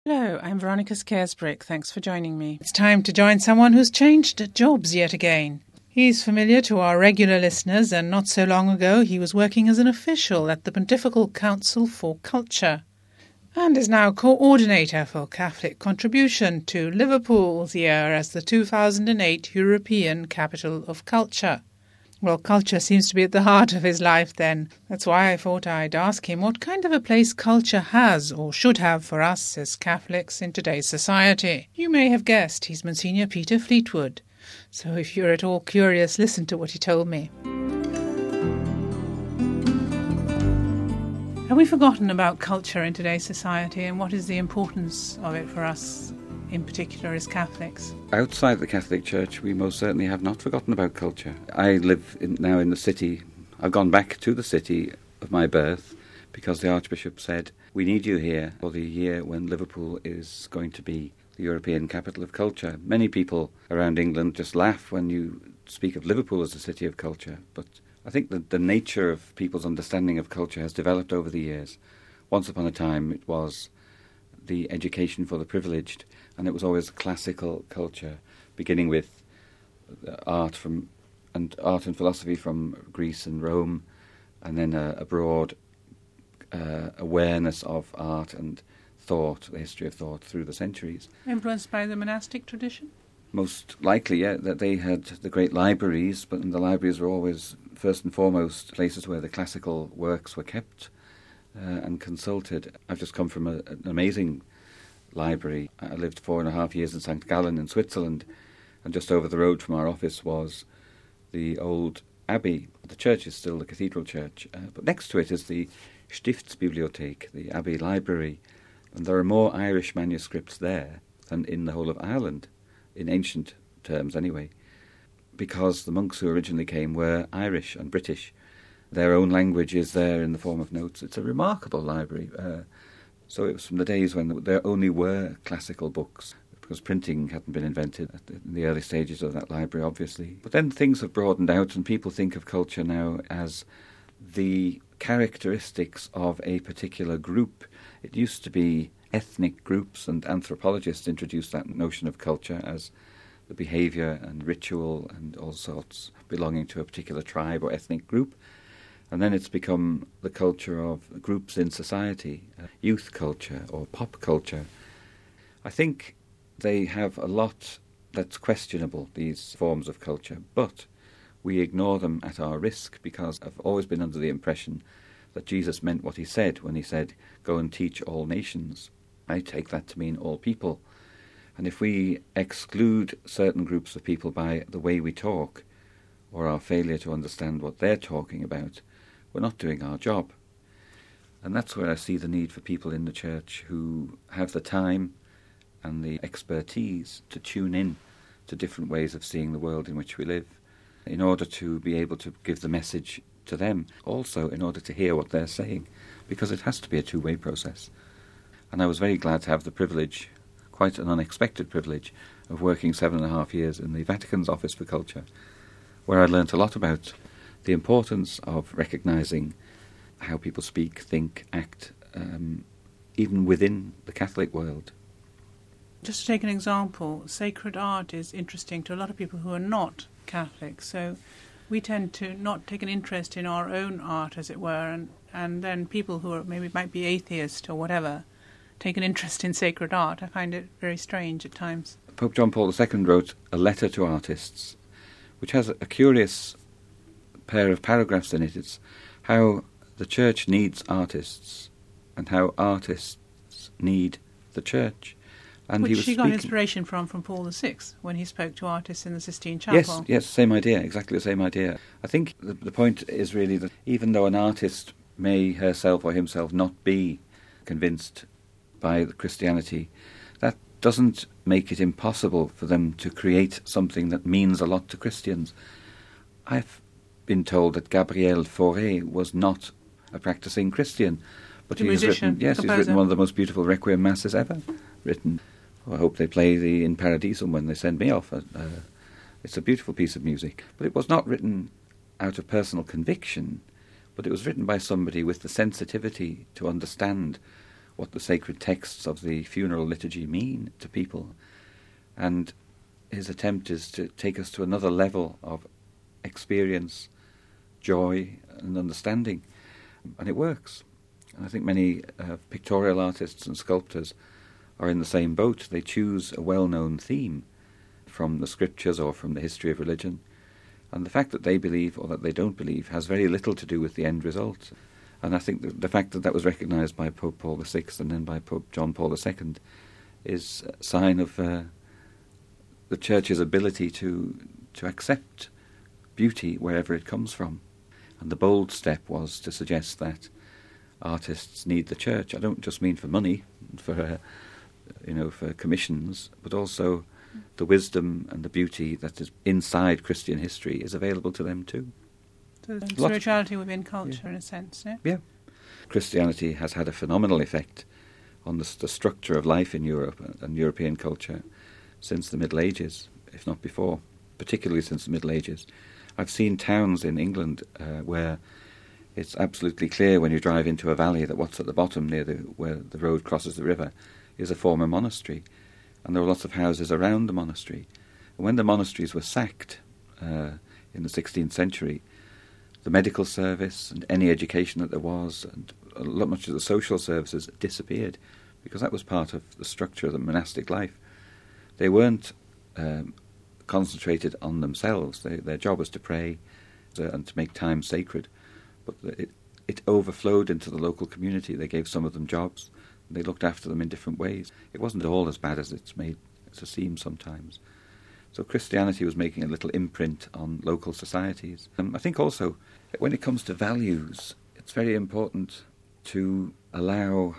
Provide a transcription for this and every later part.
Hello, I'm Veronica Scaresbrick. Thanks for joining me. It's time to join someone who's changed jobs yet again. He's familiar to our regular listeners, and not so long ago he was working as an official at the Pontifical Council for Culture, and is now coordinator for Catholic contribution to Liverpool's year as the 2008 European Capital of Culture. Well, culture seems to be at the heart of his life then. That's why I thought I'd ask him what kind of a place culture has or should have for us as Catholics in today's society. You may have guessed he's Monsignor Peter Fleetwood. So if you're at all curious, listen to what he told me. Have we forgotten about culture in today's society, and what is the importance of it for us, in particular as Catholics? Outside the Catholic Church, we most certainly have not forgotten about culture. I live now in the city. I've gone back to the city of my birth because the Archbishop said, we need you here for the year when Liverpool is going to be the European Capital of Culture. Many people around England just laugh when you speak of Liverpool as a city of culture, but I think that the nature of people's understanding of culture has developed over the years. Once upon a time it was the education for the privileged, and it was always classical culture, beginning with art and philosophy from Greece and Rome, and then a broad awareness of art and thought, the history of thought through the centuries. Influenced by the monastic tradition? Most likely, yeah, that they had the great libraries, but the libraries were always first and foremost places where the classical works were kept and consulted. I've just come from an amazing library. I lived 4.5 years in St. Gallen in Switzerland, and just over the road from our office was the old abbey. The church is still the cathedral church, but next to it is the Stiftsbibliothek, the abbey library, and there are more Irish manuscripts there than in the whole of Ireland, in ancient terms anyway, because the monks who originally came were Irish and British. Their own language is there in the form of notes. It's a remarkable library. So it was from the days when there only were classical books, because printing hadn't been invented in the early stages of that library, obviously. But then things have broadened out, and people think of culture now as the characteristics of a particular group. It used to be ethnic groups, and anthropologists introduced that notion of culture as the behaviour and ritual and all sorts belonging to a particular tribe or ethnic group. And then it's become the culture of groups in society, youth culture or pop culture. I think they have a lot that's questionable, these forms of culture, but we ignore them at our risk, because I've always been under the impression that Jesus meant what he said when he said, go and teach all nations. I take that to mean all people. And if we exclude certain groups of people by the way we talk, or our failure to understand what they're talking about, we're not doing our job. And that's where I see the need for people in the church who have the time and the expertise to tune in to different ways of seeing the world in which we live, in order to be able to give the message to them, also in order to hear what they're saying, because it has to be a two-way process. And I was very glad to have the privilege, quite an unexpected privilege, of working 7.5 years in the Vatican's Office for Culture, where I learnt a lot about the importance of recognising how people speak, think, act, even within the Catholic world. Just to take an example, sacred art is interesting to a lot of people who are not Catholic, so we tend to not take an interest in our own art, as it were, and then people who are maybe might be atheist or whatever take an interest in sacred art. I find it very strange at times. Pope John Paul II wrote a letter to artists, which has a curious pair of paragraphs in it. It's how the church needs artists and how artists need the church. And which he got inspiration from Paul VI when he spoke to artists in the Sistine Chapel. Yes, same idea, exactly the same idea. I think the point is really that even though an artist may herself or himself not be convinced by Christianity, that doesn't make it impossible for them to create something that means a lot to Christians. I've been told that Gabriel Fauré was not a practicing Christian, but he's written one of the most beautiful Requiem Masses ever written. I hope they play the In Paradisum when they send me off. It's a beautiful piece of music. But it was not written out of personal conviction, but it was written by somebody with the sensitivity to understand what the sacred texts of the funeral liturgy mean to people. And his attempt is to take us to another level of experience, joy and understanding. And it works. And I think many pictorial artists and sculptors are in the same boat. They choose a well-known theme from the scriptures or from the history of religion. And the fact that they believe or that they don't believe has very little to do with the end result. And I think the fact that that was recognised by Pope Paul VI and then by Pope John Paul II is a sign of the Church's ability to accept beauty wherever it comes from. And the bold step was to suggest that artists need the Church. I don't just mean for money, for commissions, but also the wisdom and the beauty that is inside Christian history is available to them too. So spirituality within culture, in a sense, yeah? Yeah. Christianity has had a phenomenal effect on the structure of life in Europe and European culture since the Middle Ages, if not before, particularly since the Middle Ages. I've seen towns in England where it's absolutely clear when you drive into a valley that what's at the bottom near where the road crosses the river is a former monastery. And there were lots of houses around the monastery. And when the monasteries were sacked in the 16th century, the medical service and any education that there was and much of the social services disappeared because that was part of the structure of the monastic life. They weren't concentrated on themselves. Their job was to pray and to make time sacred. But it overflowed into the local community. They gave some of them jobs. They looked after them in different ways. It wasn't all as bad as it's made to seem sometimes. So Christianity was making a little imprint on local societies. I think also, when it comes to values, it's very important to allow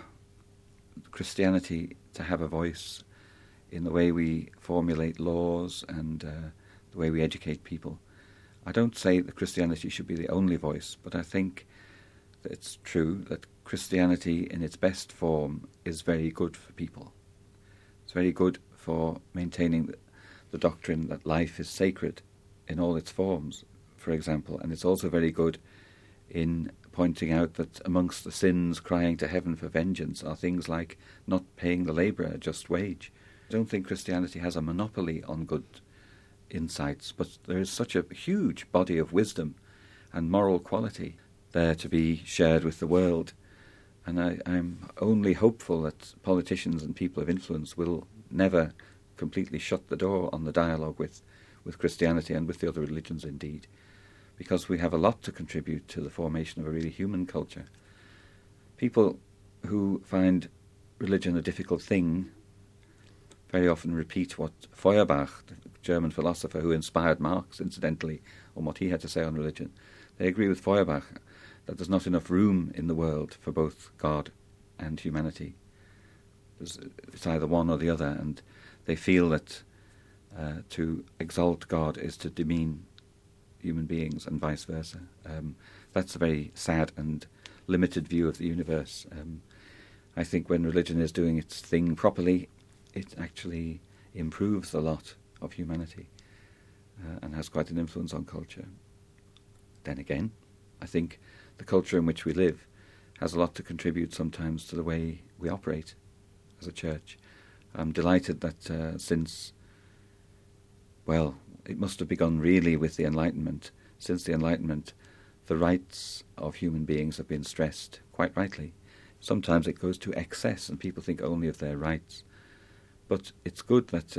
Christianity to have a voice in the way we formulate laws and the way we educate people. I don't say that Christianity should be the only voice, but I think that it's true that Christianity in its best form is very good for people. It's very good for maintaining the doctrine that life is sacred in all its forms, for example, and it's also very good in pointing out that amongst the sins crying to heaven for vengeance are things like not paying the labourer a just wage. I don't think Christianity has a monopoly on good insights, but there is such a huge body of wisdom and moral quality there to be shared with the world. And I'm only hopeful that politicians and people of influence will never completely shut the door on the dialogue with Christianity and with the other religions indeed, because we have a lot to contribute to the formation of a really human culture. People who find religion a difficult thing very often repeat what Feuerbach, the German philosopher who inspired Marx, incidentally, on what he had to say on religion. They agree with Feuerbach that there's not enough room in the world for both God and humanity. It's either one or the other, and they feel that to exalt God is to demean human beings and vice versa. That's a very sad and limited view of the universe. I think when religion is doing its thing properly, it actually improves a lot of humanity and has quite an influence on culture. Then again, I think the culture in which we live has a lot to contribute sometimes to the way we operate as a church. I'm delighted that since, well, it must have begun really with the Enlightenment. Since the Enlightenment, the rights of human beings have been stressed, quite rightly. Sometimes it goes to excess and people think only of their rights. But it's good that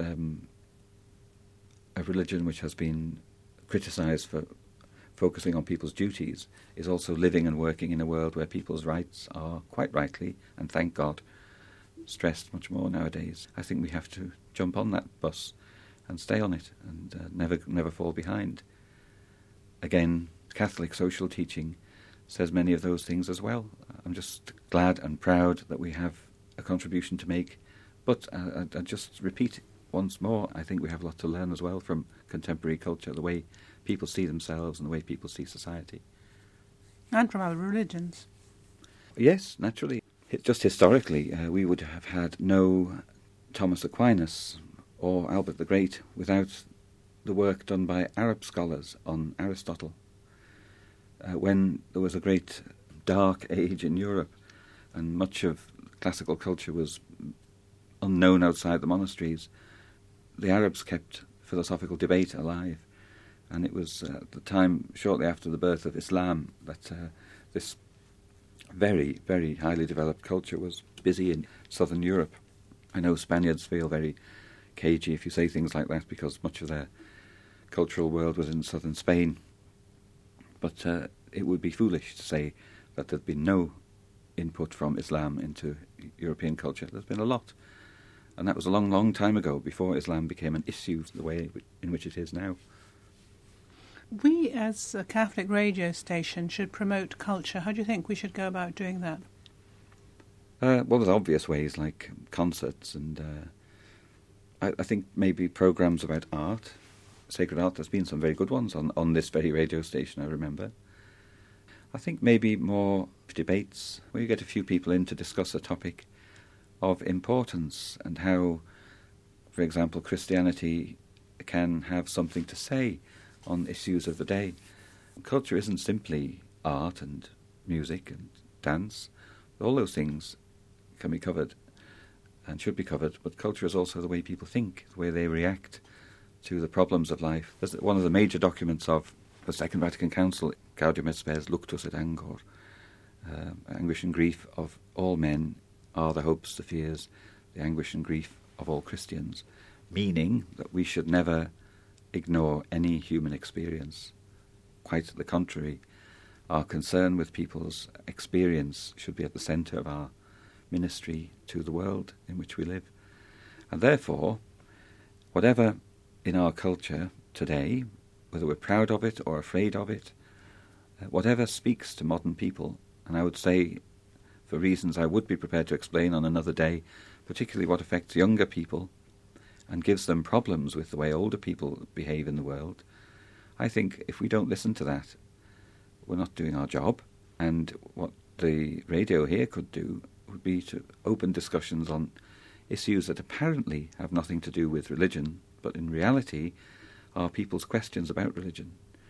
a religion which has been criticised for focusing on people's duties is also living and working in a world where people's rights are, quite rightly, and thank God, stressed much more nowadays. I think we have to jump on that bus and stay on it and never fall behind. Again, Catholic social teaching says many of those things as well. I'm just glad and proud that we have a contribution to make. But I just repeat once more, I think we have a lot to learn as well from contemporary culture, the way people see themselves and the way people see society. And from other religions. Yes, naturally. Just historically, we would have had no Thomas Aquinas or Albert the Great without the work done by Arab scholars on Aristotle. When there was a great dark age in Europe and much of classical culture was unknown outside the monasteries, the Arabs kept philosophical debate alive. And it was at the time, shortly after the birth of Islam, that this very, very highly developed culture was busy in southern Europe. I know Spaniards feel very cagey if you say things like that, because much of their cultural world was in southern Spain. But it would be foolish to say that there'd been no input from Islam into European culture. There's been a lot. And that was a long, long time ago, before Islam became an issue the way in which it is now. We, as a Catholic radio station, should promote culture. How do you think we should go about doing that? Well, there's obvious ways, like concerts, and I think maybe programmes about art, sacred art. There's been some very good ones on this very radio station, I remember. I think maybe more debates, where you get a few people in to discuss a topic of importance, and how, for example, Christianity can have something to say on issues of the day. Culture isn't simply art and music and dance. All those things can be covered and should be covered, but culture is also the way people think, the way they react to the problems of life. There's one of the major documents of the Second Vatican Council, Gaudium et Spes Luctus et Angor, anguish and grief of all men are the hopes, the fears, the anguish and grief of all Christians, meaning that we should never ignore any human experience. Quite the contrary, our concern with people's experience should be at the centre of our ministry to the world in which we live. And therefore, whatever in our culture today, whether we're proud of it or afraid of it, whatever speaks to modern people, and I would say, for reasons I would be prepared to explain on another day, particularly what affects younger people and gives them problems with the way older people behave in the world, I think if we don't listen to that, we're not doing our job. And what the radio here could do would be to open discussions on issues that apparently have nothing to do with religion, but in reality are people's questions about religion.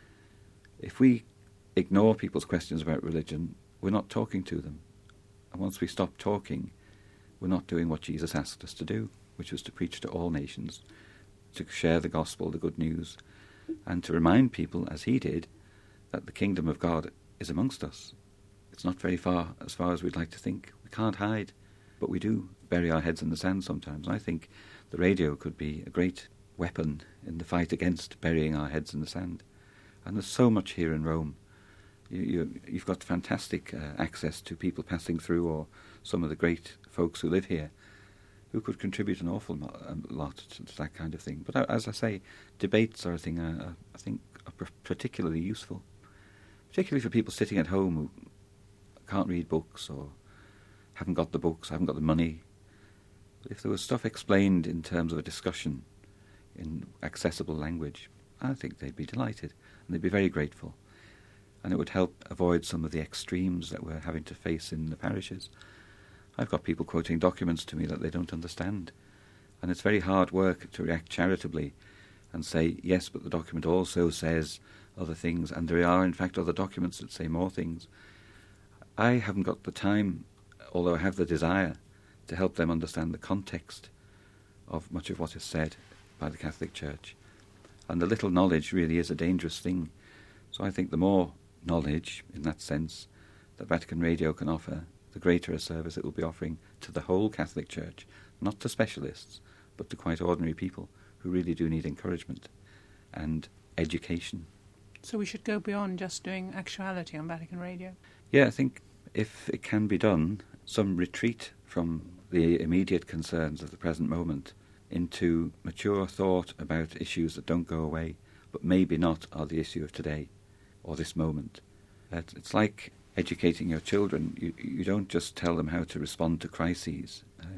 If we ignore people's questions about religion, we're not talking to them. And once we stop talking, we're not doing what Jesus asked us to do, which was to preach to all nations, to share the gospel, the good news, and to remind people, as he did, that the kingdom of God is amongst us. It's not very far, as far as we'd like to think. We can't hide, but we do bury our heads in the sand sometimes. And I think the radio could be a great weapon in the fight against burying our heads in the sand. And there's so much here in Rome. You've got fantastic access to people passing through, or some of the great folks who live here, who could contribute an awful lot to that kind of thing. But as I say, debates are a thing I think are particularly useful, particularly for people sitting at home who can't read books or haven't got the books, haven't got the money. If there was stuff explained in terms of a discussion in accessible language, I think they'd be delighted and they'd be very grateful. And it would help avoid some of the extremes that we're having to face in the parishes. I've got people quoting documents to me that they don't understand. And it's very hard work to react charitably and say, yes, but the document also says other things, and there are, in fact, other documents that say more things. I haven't got the time, although I have the desire, to help them understand the context of much of what is said by the Catholic Church. And the little knowledge really is a dangerous thing. So I think the more knowledge, in that sense, that Vatican Radio can offer, the greater a service it will be offering to the whole Catholic Church, not to specialists, but to quite ordinary people who really do need encouragement and education. So we should go beyond just doing actuality on Vatican Radio? Yeah, I think if it can be done, some retreat from the immediate concerns of the present moment into mature thought about issues that don't go away, but maybe not are the issue of today or this moment. It's like educating your children. You don't just tell them how to respond to crises.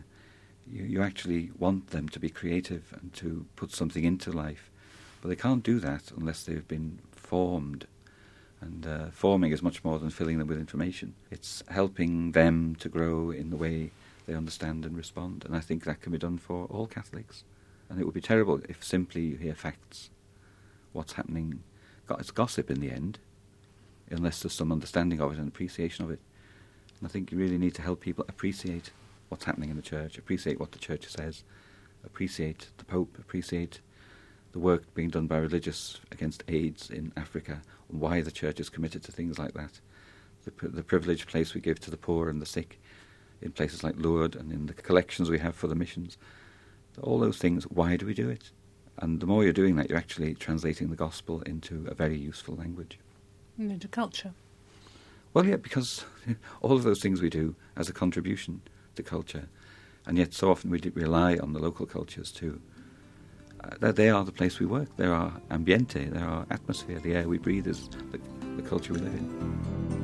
You actually want them to be creative and to put something into life. But they can't do that unless they've been formed. And forming is much more than filling them with information. It's helping them to grow in the way they understand and respond. And I think that can be done for all Catholics. And it would be terrible if simply you hear facts. What's happening? It's gossip in the end, unless there's some understanding of it and appreciation of it. And I think you really need to help people appreciate what's happening in the church, appreciate what the church says, appreciate the Pope, appreciate the work being done by religious against AIDS in Africa, and why the church is committed to things like that, the privileged place we give to the poor and the sick in places like Lourdes, and in the collections we have for the missions. All those things, why do we do it? And the more you're doing that, you're actually translating the gospel into a very useful language. And into culture. Well, yeah, because all of those things we do as a contribution to culture, and yet so often we rely on the local cultures too. They are the place we work. They're our ambiente, they're our atmosphere. The air we breathe is the culture we live in.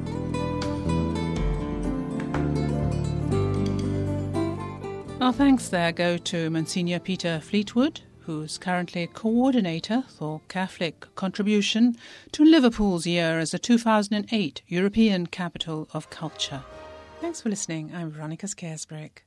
Our thanks there go to Monsignor Peter Fleetwood, who's currently coordinator for Catholic contribution to Liverpool's year as the 2008 European Capital of Culture. Thanks for listening. I'm Veronica Scaresbrick.